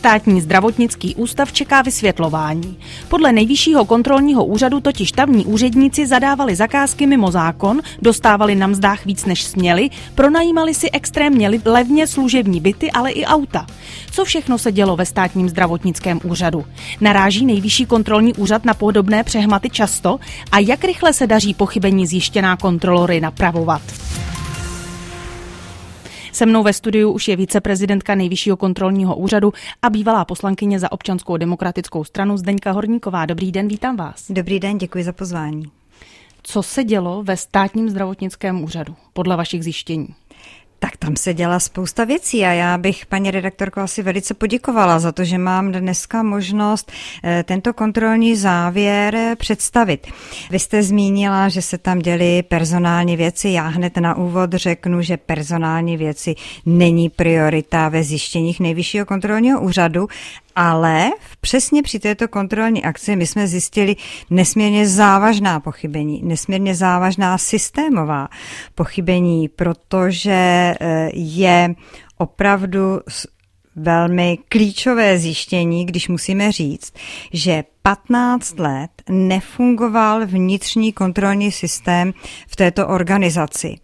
Státní zdravotnický ústav čeká vysvětlování. Podle Nejvyššího kontrolního úřadu totiž tamní úředníci zadávali zakázky mimo zákon, dostávali na mzdách víc než směli, pronajímali si extrémně levně služební byty, ale i auta. Co všechno se dělo ve Státním zdravotnickém úřadu? Naráží Nejvyšší kontrolní úřad na podobné přehmaty často a jak rychle se daří pochybení zjištěná kontrolory napravovat? Se mnou ve studiu už je viceprezidentka Nejvyššího kontrolního úřadu a bývalá poslankyně za Občanskou demokratickou stranu Zdeňka Horníková. Dobrý den, vítám vás. Dobrý den, děkuji za pozvání. Co se dělo ve Státním zdravotnickém úřadu podle vašich zjištění? Tak tam se dělá spousta věcí a já bych, paní redaktorko, asi velice poděkovala za to, že mám dneska možnost tento kontrolní závěr představit. Vy jste zmínila, že se tam děly personální věci. Já hned na úvod řeknu, že personální věci není priorita ve zjištěních Nejvyššího kontrolního úřadu, ale přesně při této kontrolní akci my jsme zjistili nesmírně závažná pochybení, nesmírně závažná systémová pochybení, protože je opravdu velmi klíčové zjištění, když musíme říct, že 15 let nefungoval vnitřní kontrolní systém v této organizaci.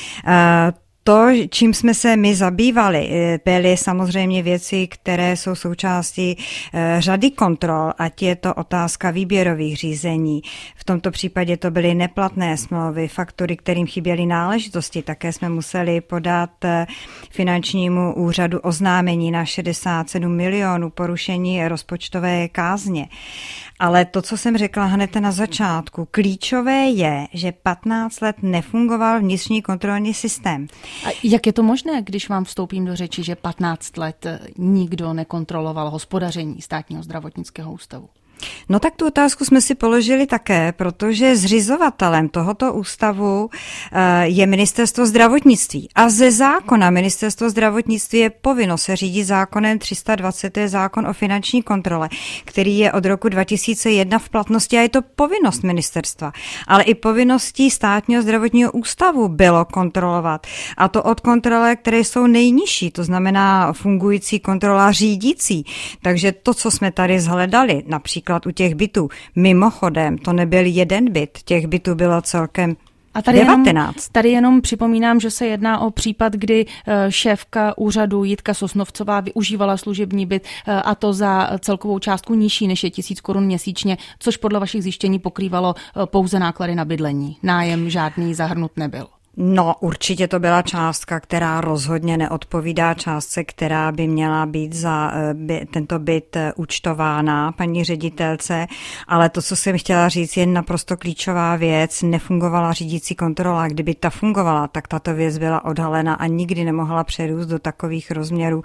To, čím jsme se my zabývali, byly samozřejmě věci, které jsou součástí řady kontrol, ať je to otázka výběrových řízení. V tomto případě to byly neplatné smlouvy, faktury, kterým chyběly náležitosti. Také jsme museli podat finančnímu úřadu oznámení na 67 milionů porušení rozpočtové kázně. Ale to, co jsem řekla hned na začátku, klíčové je, že 15 let nefungoval vnitřní kontrolní systém. A jak je to možné, když vám vstoupím do řeči, že 15 let nikdo nekontroloval hospodaření Státního zdravotnického ústavu? No tak tu otázku jsme si položili také, protože zřizovatelem tohoto ústavu je Ministerstvo zdravotnictví. A ze zákona Ministerstvo zdravotnictví je povinno se řídit zákonem 320, to je zákon o finanční kontrole, který je od roku 2001 v platnosti a je to povinnost ministerstva. Ale i povinností Státního zdravotního ústavu bylo kontrolovat. A to od kontrole, které jsou nejnižší, to znamená fungující kontrola řídící. Takže to, co jsme tady zhledali, například u těch bytů. Mimochodem, to nebyl jeden byt, těch bytů bylo celkem 19. Tady jenom připomínám, že se jedná o případ, kdy šéfka úřadu Jitka Sosnovcová využívala služební byt a to za celkovou částku nižší než je 1000 korun měsíčně, což podle vašich zjištění pokrývalo pouze náklady na bydlení. Nájem žádný zahrnut nebyl. No, určitě to byla částka, která rozhodně neodpovídá částce, která by měla být za tento byt účtována paní ředitelce, ale to, co jsem chtěla říct, je naprosto klíčová věc. Nefungovala řídící kontrola. Kdyby ta fungovala, tak tato věc byla odhalena a nikdy nemohla přerůst do takových rozměrů.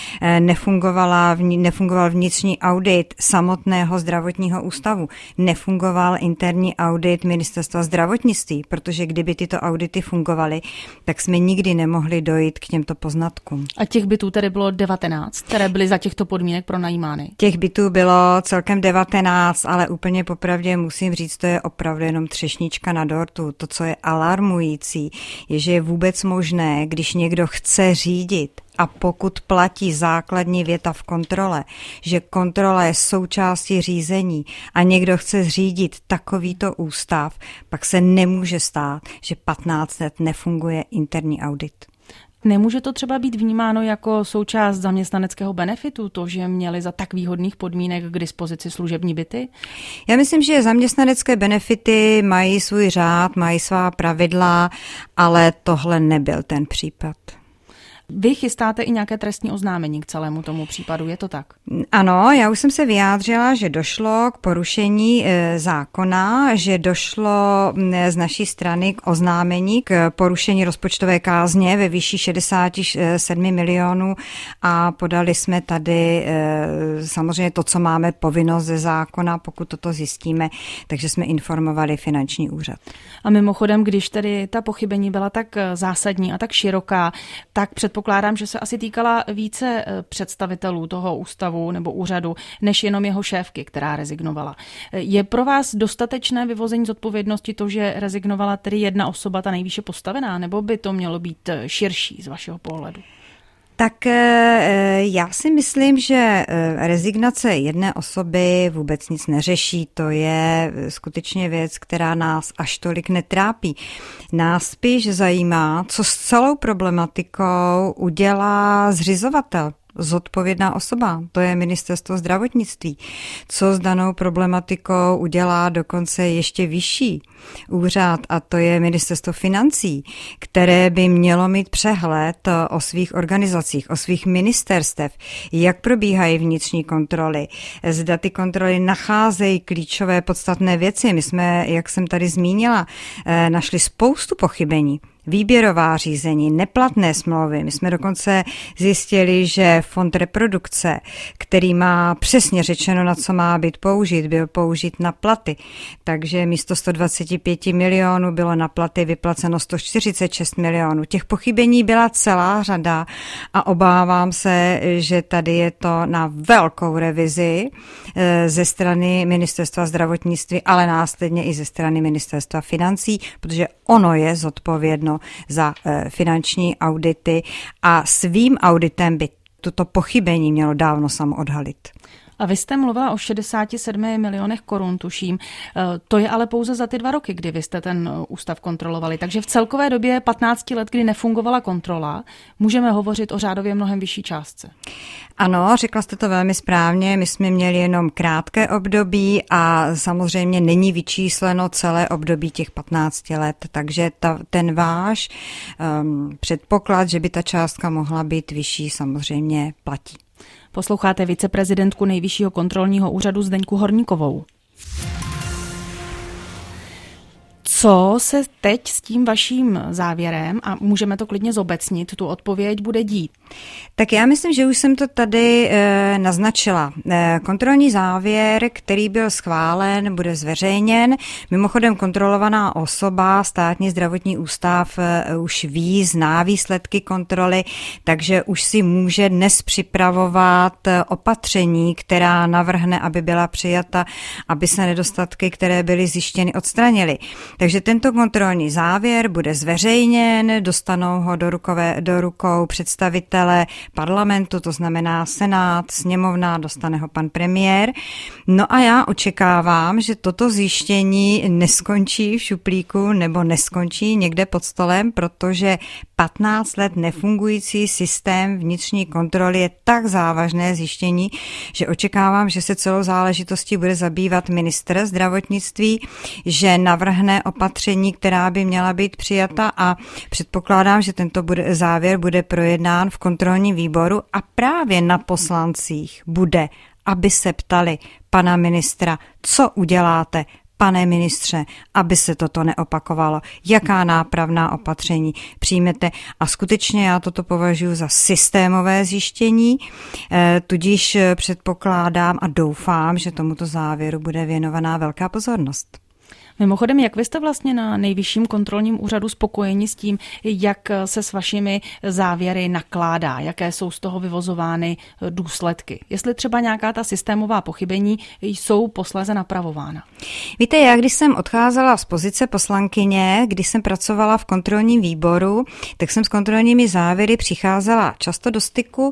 Nefungoval vnitřní audit samotného zdravotního ústavu. Nefungoval interní audit Ministerstva zdravotnictví, protože kdyby tyto audity fungovaly, tak jsme nikdy nemohli dojít k těmto poznatkům. A těch bytů tedy bylo 19, které byly za těchto podmínek pronajímány? Těch bytů bylo celkem 19, ale úplně popravdě musím říct, to je opravdu jenom třešnička na dortu. To, co je alarmující, je, že je vůbec možné, když někdo chce řídit a pokud platí základní věta v kontrole, že kontrola je součástí řízení a někdo chce zřídit takovýto ústav, pak se nemůže stát, že 15 let nefunguje interní audit. Nemůže to třeba být vnímáno jako součást zaměstnaneckého benefitu, to, že měli za tak výhodných podmínek k dispozici služební byty? Já myslím, že zaměstnanecké benefity mají svůj řád, mají svá pravidla, ale tohle nebyl ten případ. Vy chystáte i nějaké trestní oznámení k celému tomu případu, je to tak? Ano, já už jsem se vyjádřila, že došlo k porušení zákona, že došlo z naší strany k oznámení k porušení rozpočtové kázně ve výši 67 milionů a podali jsme tady samozřejmě to, co máme povinnost ze zákona, pokud toto zjistíme, takže jsme informovali finanční úřad. A mimochodem, když tedy ta pochybení byla tak zásadní a tak široká, tak předpokládám, že se asi týkala více představitelů toho ústavu nebo úřadu, než jenom jeho šéfky, která rezignovala. Je pro vás dostatečné vyvození zodpovědnosti to, že rezignovala tedy jedna osoba, ta nejvýše postavená, nebo by to mělo být širší z vašeho pohledu? Tak já si myslím, že rezignace jedné osoby vůbec nic neřeší. To je skutečně věc, která nás až tolik netrápí. Nás spíš zajímá, co s celou problematikou udělá zřizovatel. Zodpovědná osoba, to je Ministerstvo zdravotnictví. Co s danou problematikou udělá dokonce ještě vyšší úřad, a to je Ministerstvo financí, které by mělo mít přehled o svých organizacích, o svých ministerstev, jak probíhají vnitřní kontroly, zda ty kontroly nacházejí klíčové podstatné věci. My jsme, jak jsem tady zmínila, našli spoustu pochybení. Výběrová řízení, neplatné smlouvy. My jsme dokonce zjistili, že fond reprodukce, který má přesně řečeno, na co má být použit, byl použit na platy. Takže místo 125 milionů bylo na platy vyplaceno 146 milionů. Těch pochybení byla celá řada a obávám se, že tady je to na velkou revizi ze strany Ministerstva zdravotnictví, ale následně i ze strany Ministerstva financí, protože ono je zodpovědno za finanční audity a svým auditem by toto pochybení mělo dávno samo odhalit. A vy jste mluvila o 67 milionech korun, tuším. To je ale pouze za ty 2 roky, kdy vy jste ten ústav kontrolovali. Takže v celkové době 15 let, kdy nefungovala kontrola, můžeme hovořit o řádově mnohem vyšší částce. Ano, řekla jste to velmi správně. My jsme měli jenom krátké období a samozřejmě není vyčísleno celé období těch 15 let. Takže ten váš předpoklad, že by ta částka mohla být vyšší, samozřejmě platí. Posloucháte viceprezidentku Nejvyššího kontrolního úřadu Zdeňku Horníkovou. Co se teď s tím vaším závěrem, a můžeme to klidně zobecnit, tu odpověď bude dít? Tak já myslím, že už jsem to tady naznačila. Kontrolní závěr, který byl schválen, bude zveřejněn. Mimochodem kontrolovaná osoba, Státní zdravotní ústav, už ví, zná výsledky kontroly, takže už si může dnes připravovat opatření, která navrhne, aby byla přijata, aby se nedostatky, které byly zjištěny, odstranily. Takže tento kontrolní závěr bude zveřejněn, dostanou ho do rukou představitele parlamentu, to znamená Senát, sněmovna, dostane ho pan premiér. No a já očekávám, že toto zjištění neskončí v šuplíku nebo neskončí někde pod stolem, protože 15 let nefungující systém vnitřní kontroly je tak závažné zjištění, že očekávám, že se celou záležitostí bude zabývat ministr zdravotnictví, že navrhne opatření, která by měla být přijata, a předpokládám, že tento závěr bude projednán v kontrolním výboru a právě na poslancích bude, aby se ptali pana ministra, co uděláte, pane ministře, aby se toto neopakovalo, jaká nápravná opatření přijmete. A skutečně já toto považuji za systémové zjištění, tudíž předpokládám a doufám, že tomuto závěru bude věnovaná velká pozornost. Mimochodem, jak vy jste vlastně na Nejvyšším kontrolním úřadu spokojeni s tím, jak se s vašimi závěry nakládá, jaké jsou z toho vyvozovány důsledky? Jestli třeba nějaká ta systémová pochybení jsou posléze napravována? Víte, já když jsem odcházela z pozice poslankyně, když jsem pracovala v kontrolním výboru, tak jsem s kontrolními závěry přicházela často do styku.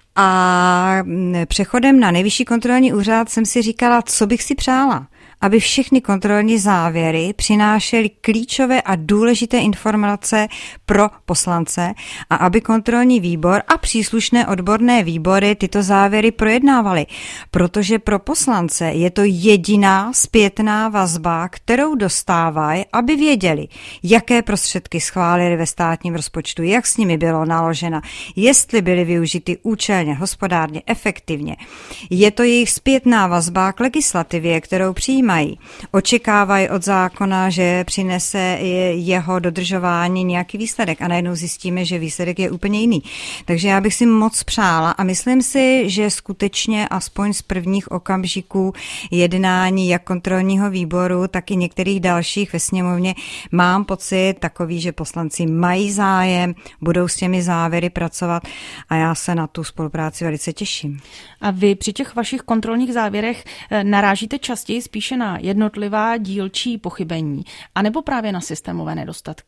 A přechodem na Nejvyšší kontrolní úřad jsem si říkala, co bych si přála. Aby všechny kontrolní závěry přinášely klíčové a důležité informace pro poslance a aby kontrolní výbor a příslušné odborné výbory tyto závěry projednávaly. Protože pro poslance je to jediná zpětná vazba, kterou dostávají, aby věděli, jaké prostředky schválili ve státním rozpočtu, jak s nimi bylo naloženo, jestli byly využity účelně, hospodárně, efektivně. Je to jejich zpětná vazba k legislativě, kterou přijímají. Očekávají od zákona, že přinese jeho dodržování nějaký výsledek a najednou zjistíme, že výsledek je úplně jiný. Takže já bych si moc přála a myslím si, že skutečně aspoň z prvních okamžiků jednání jak kontrolního výboru, tak i některých dalších ve sněmovně mám pocit takový, že poslanci mají zájem, budou s těmi závěry pracovat a já se na tu spolupráci velice těším. A vy při těch vašich kontrolních závěrech narážíte častěji spíše na jednotlivá dílčí pochybení, anebo právě na systémové nedostatky?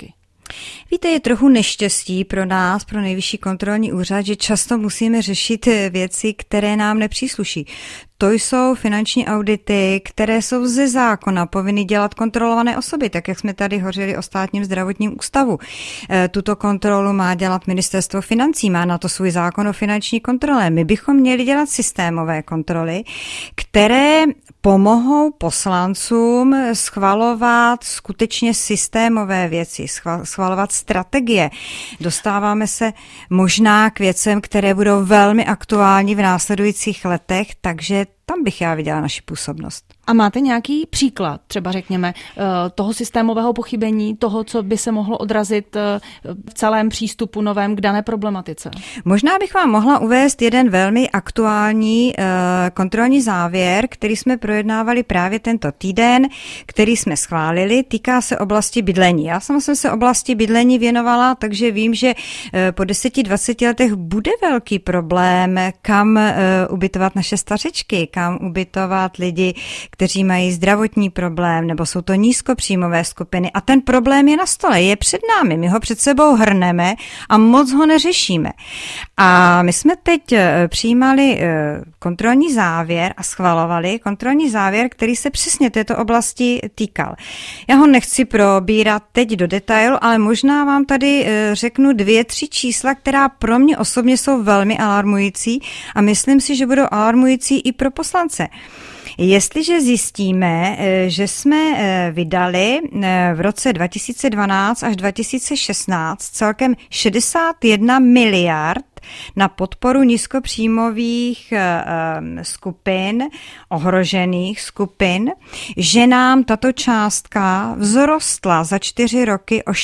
Víte, je trochu neštěstí pro nás, pro Nejvyšší kontrolní úřad, že často musíme řešit věci, které nám nepřísluší. To jsou finanční audity, které jsou ze zákona povinny dělat kontrolované osoby, tak jak jsme tady hovořili o Státním zdravotním ústavu. Tuto kontrolu má dělat Ministerstvo financí, má na to svůj zákon o finanční kontrole. My bychom měli dělat systémové kontroly, které pomohou poslancům schvalovat skutečně systémové věci, schvalovat strategie. Dostáváme se možná k věcem, které budou velmi aktuální v následujících letech, takže tam bych já viděla naši působnost. A máte nějaký příklad, třeba řekněme, toho systémového pochybení, toho, co by se mohlo odrazit v celém přístupu novém k dané problematice? Možná bych vám mohla uvést jeden velmi aktuální kontrolní závěr, který jsme projednávali právě tento týden, který jsme schválili, týká se oblasti bydlení. Já jsem se oblasti bydlení věnovala, takže vím, že po 10-20 letech bude velký problém, kam ubytovat naše stařečky, kam ubytovat lidi, kteří mají zdravotní problém, nebo jsou to nízkopříjmové skupiny. A ten problém je na stole, je před námi. My ho před sebou hrneme a moc ho neřešíme. A my jsme teď přijímali kontrolní závěr a schvalovali kontrolní závěr, který se přesně této oblasti týkal. Já ho nechci probírat teď do detailu, ale možná vám tady řeknu 2-3 čísla, která pro mě osobně jsou velmi alarmující a myslím si, že budou alarmující i pro poslance. Jestliže zjistíme, že jsme vydali v roce 2012 až 2016 celkem 61 miliard na podporu nízkopříjmových skupin, ohrožených skupin, že nám tato částka vzrostla za 4 roky o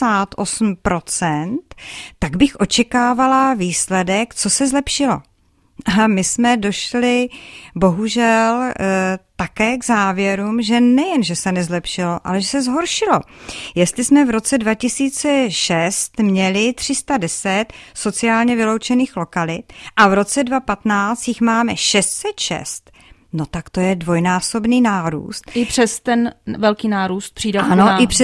68%, tak bych očekávala výsledek, co se zlepšilo. A my jsme došli bohužel také k závěrům, že nejen, že se nezlepšilo, ale že se zhoršilo. Jestli jsme v roce 2006 měli 310 sociálně vyloučených lokalit a v roce 2015 jich máme 606, no tak to je dvojnásobný nárůst. I přes ten velký nárůst přídavků na bydlení.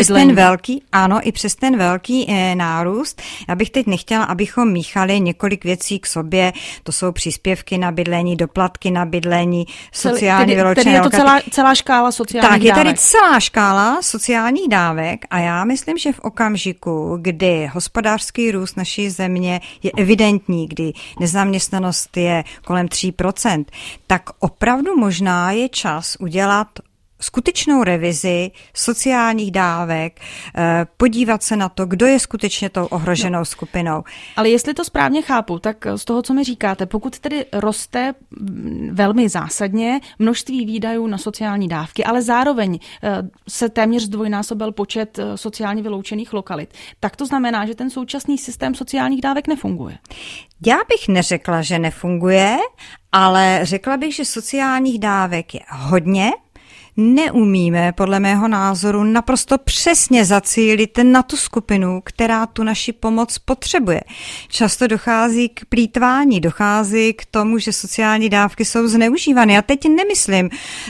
I přes ten velký nárůst. Já bych teď nechtěla, abychom míchali několik věcí k sobě. To jsou příspěvky na bydlení, doplatky na bydlení, sociálně vyloučené. Tedy je to celá škála sociálních dávek. Tak, je tady celá škála sociálních dávek a já myslím, že v okamžiku, kdy hospodářský růst naší země je evidentní, kdy nezaměstnanost je kolem 3%, tak opravdu možná je čas udělat skutečnou revizi sociálních dávek, podívat se na to, kdo je skutečně tou ohroženou skupinou. Ale jestli to správně chápu, tak z toho, co mi říkáte, pokud tedy roste velmi zásadně množství výdajů na sociální dávky, ale zároveň se téměř zdvojnásobil počet sociálně vyloučených lokalit, tak to znamená, že ten současný systém sociálních dávek nefunguje. Já bych neřekla, že nefunguje, ale řekla bych, že sociálních dávek je hodně. Neumíme, podle mého názoru, naprosto přesně zacílit na tu skupinu, která tu naši pomoc potřebuje. Často dochází k plýtvání, dochází k tomu, že sociální dávky jsou zneužívány. Já teď nemyslím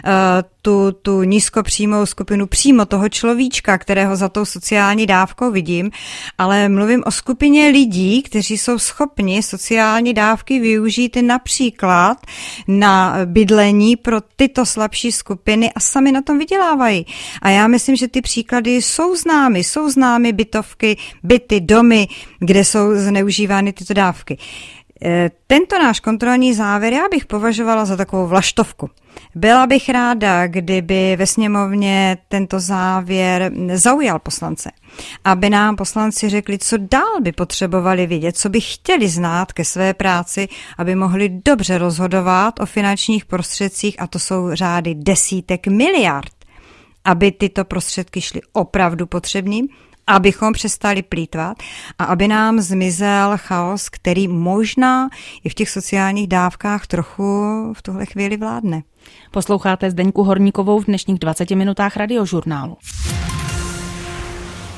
tu nízkopříjmovou skupinu přímo toho človíčka, kterého za tou sociální dávkou vidím, ale mluvím o skupině lidí, kteří jsou schopni sociální dávky využít například na bydlení pro tyto slabší skupiny a sami na tom vydělávají. A já myslím, že ty příklady jsou známy bytovky, byty, domy, kde jsou zneužívány tyto dávky. Tento náš kontrolní závěr já bych považovala za takovou vlaštovku. Byla bych ráda, kdyby ve sněmovně tento závěr zaujal poslance, aby nám poslanci řekli, co dál by potřebovali vidět, co by chtěli znát ke své práci, aby mohli dobře rozhodovat o finančních prostředcích, a to jsou řády desítek miliard, aby tyto prostředky šly opravdu potřebným, abychom přestali plýtvat a aby nám zmizel chaos, který možná i v těch sociálních dávkách trochu v tuhle chvíli vládne. Posloucháte Zdeňku Horníkovou v dnešních 20 minutách Radiožurnálu.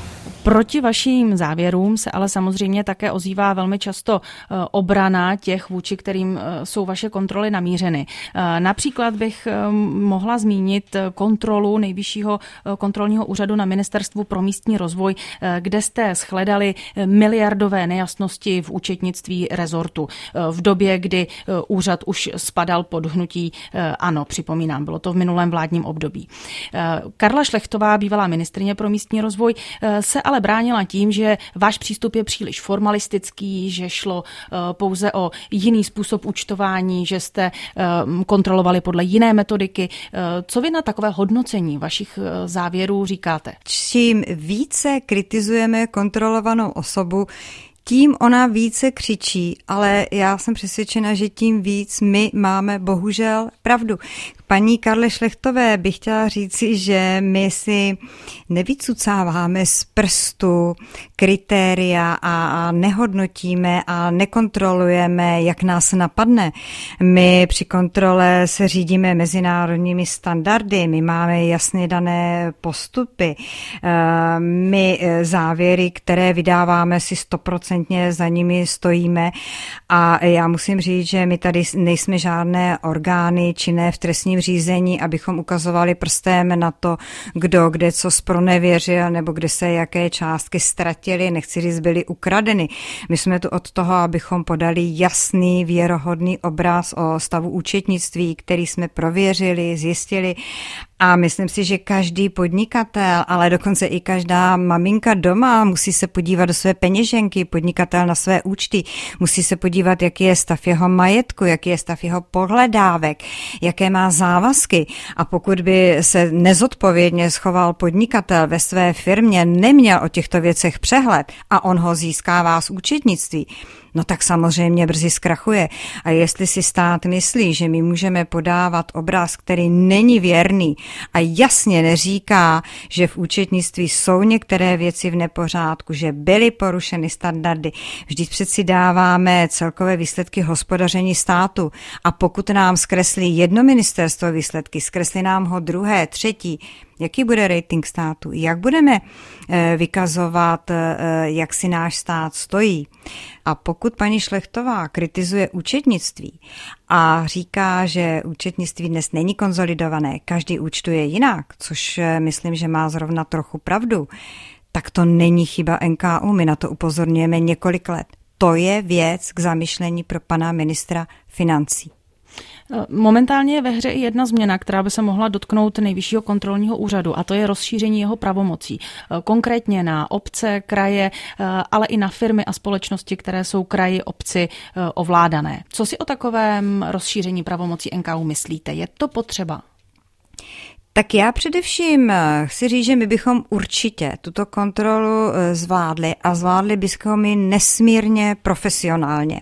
Proti vašim závěrům se ale samozřejmě také ozývá velmi často obrana těch, vůči kterým jsou vaše kontroly namířeny. Například bych mohla zmínit kontrolu Nejvyššího kontrolního úřadu na Ministerstvu pro místní rozvoj, kde jste shledali miliardové nejasnosti v účetnictví rezortu. V době, kdy úřad už spadal pod hnutí ANO, připomínám, bylo to v minulém vládním období. Karla Šlechtová, bývalá ministryně pro místní rozvoj, se ale bránila tím, že váš přístup je příliš formalistický, že šlo pouze o jiný způsob účtování, že jste kontrolovali podle jiné metodiky. Co vy na takové hodnocení vašich závěrů říkáte? Čím více kritizujeme kontrolovanou osobu, tím ona více křičí, ale já jsem přesvědčena, že tím víc my máme bohužel pravdu. Paní Karle Šlechtové bych chtěla říci, že my si nevycucáváme z prstu kritéria a nehodnotíme a nekontrolujeme, jak nás napadne. My při kontrole se řídíme mezinárodními standardy, my máme jasně dané postupy, my závěry, které vydáváme, si 100% za nimi stojíme a já musím říct, že my tady nejsme žádné orgány činné v trestním řízení, abychom ukazovali prstem na to, kdo kde co zpronevěřil nebo kde se jaké částky ztratily, nechci říct, byly ukradeny. My jsme tu od toho, abychom podali jasný, věrohodný obraz o stavu účetnictví, který jsme prověřili, zjistili. A myslím si, že každý podnikatel, ale dokonce i každá maminka doma musí se podívat do své peněženky, podnikatel na své účty, musí se podívat, jaký je stav jeho majetku, jaký je stav jeho pohledávek, jaké má závazky. A pokud by se nezodpovědně schoval podnikatel ve své firmě, neměl o těchto věcech přehled a on ho získává z účetnictví, no tak samozřejmě brzy zkrachuje. A jestli si stát myslí, že my můžeme podávat obraz, který není věrný a jasně neříká, že v účetnictví jsou některé věci v nepořádku, že byly porušeny standardy, vždyť přeci dáváme celkové výsledky hospodaření státu a pokud nám zkreslí jedno ministerstvo výsledky, zkreslí nám ho druhé, třetí, jaký bude rating státu, jak budeme vykazovat, jak si náš stát stojí. A pokud paní Šlechtová kritizuje účetnictví a říká, že účetnictví dnes není konsolidované, každý účtuje jinak, což myslím, že má zrovna trochu pravdu, tak to není chyba NKÚ, my na to upozorňujeme několik let. To je věc k zamyšlení pro pana ministra financí. Momentálně je ve hře i jedna změna, která by se mohla dotknout Nejvyššího kontrolního úřadu, a to je rozšíření jeho pravomocí. Konkrétně na obce, kraje, ale i na firmy a společnosti, které jsou kraji, obci ovládané. Co si o takovém rozšíření pravomocí NKÚ myslíte? Je to potřeba? Tak já především chci říct, že my bychom určitě tuto kontrolu zvládli a zvládli bychom ji nesmírně profesionálně.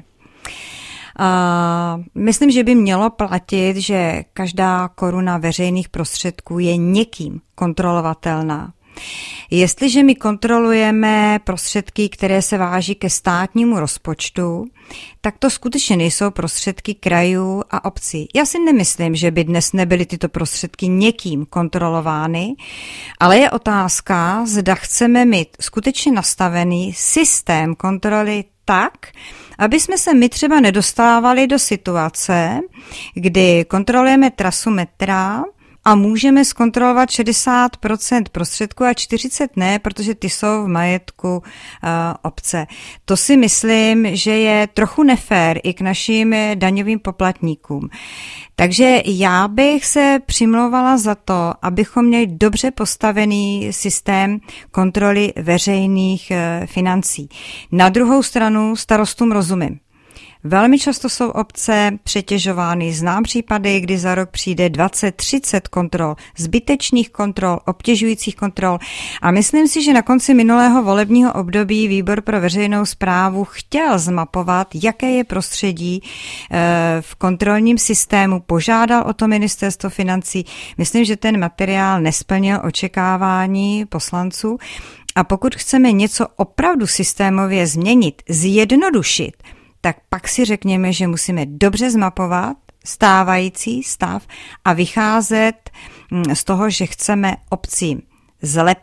Myslím, že by mělo platit, že každá koruna veřejných prostředků je někým kontrolovatelná. Jestliže my kontrolujeme prostředky, které se váží ke státnímu rozpočtu, tak to skutečně nejsou prostředky krajů a obcí. Já si nemyslím, že by dnes nebyly tyto prostředky někým kontrolovány, ale je otázka, zda chceme mít skutečně nastavený systém kontroly tak, aby jsme se my třeba nedostávali do situace, kdy kontrolujeme trasu metra a můžeme zkontrolovat 60% prostředků a 40% ne, protože ty jsou v majetku obce. To si myslím, že je trochu nefér i k našim daňovým poplatníkům. Takže já bych se přimlouvala za to, abychom měli dobře postavený systém kontroly veřejných financí. Na druhou stranu starostům rozumím. Velmi často jsou obce přetěžovány. Znám případy, kdy za rok přijde 20-30 kontrol, zbytečných kontrol, obtěžujících kontrol. A myslím si, že na konci minulého volebního období Výbor pro veřejnou správu chtěl zmapovat, jaké je prostředí v kontrolním systému. Požádal o to ministerstvo financí. Myslím, že ten materiál nesplnil očekávání poslanců. A pokud chceme něco opravdu systémově změnit, zjednodušit, tak pak si řekněme, že musíme dobře zmapovat stávající stav a vycházet z toho, že chceme obcím zlepšit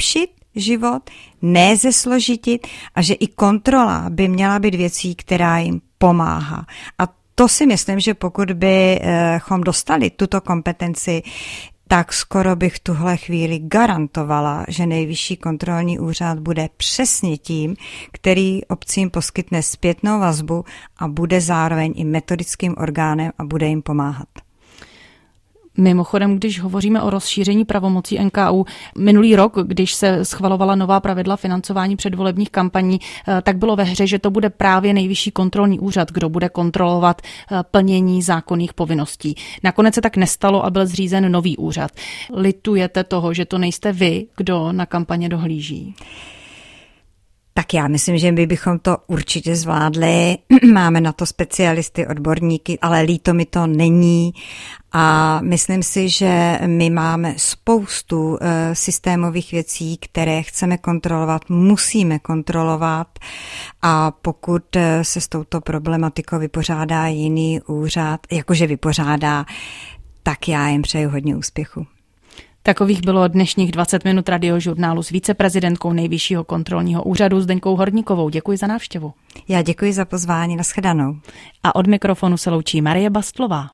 život, ne zesložitit a že i kontrola by měla být věcí, která jim pomáhá. A to si myslím, že pokud bychom dostali tuto kompetenci, tak skoro bych v tuhle chvíli garantovala, že Nejvyšší kontrolní úřad bude přesně tím, který obcím poskytne zpětnou vazbu a bude zároveň i metodickým orgánem a bude jim pomáhat. Mimochodem, když hovoříme o rozšíření pravomocí NKÚ, minulý rok, když se schvalovala nová pravidla financování předvolebních kampaní, tak bylo ve hře, že to bude právě Nejvyšší kontrolní úřad, kdo bude kontrolovat plnění zákonných povinností. Nakonec se tak nestalo a byl zřízen nový úřad. Litujete toho, že to nejste vy, kdo na kampaně dohlíží? Tak já myslím, že my bychom to určitě zvládli. Máme na to specialisty, odborníky, ale líto mi to není. A myslím si, že my máme spoustu systémových věcí, které chceme kontrolovat, musíme kontrolovat. A pokud se s touto problematikou vypořádá jiný úřad, jakože vypořádá, tak já jim přeju hodně úspěchu. Takových bylo dnešních 20 minut Radiožurnálu s viceprezidentkou Nejvyššího kontrolního úřadu Zdeňkou Horníkovou. Děkuji za návštěvu. Já děkuji za pozvání, nashledanou. A od mikrofonu se loučí Marie Bastlová.